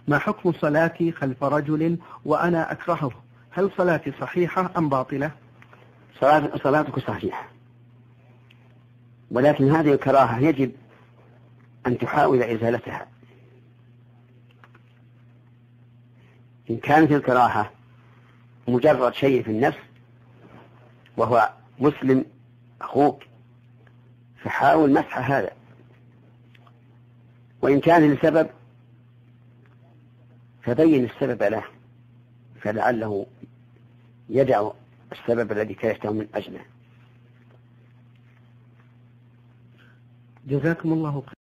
ما حكم صلاتي خلف رجل وأنا أكرهه؟ هل صلاتي صحيحة أم باطلة؟ صلاتك صحيحة، ولكن هذه الكراهة يجب أن تحاول إزالتها. إن كانت الكراهة مجرد شيء في النفس وهو مسلم أخوك فحاول مسح هذا، وإن كان لسبب فبين السبب له فلعله يدع السبب الذي كرهته من أجله. جزاكم الله خير.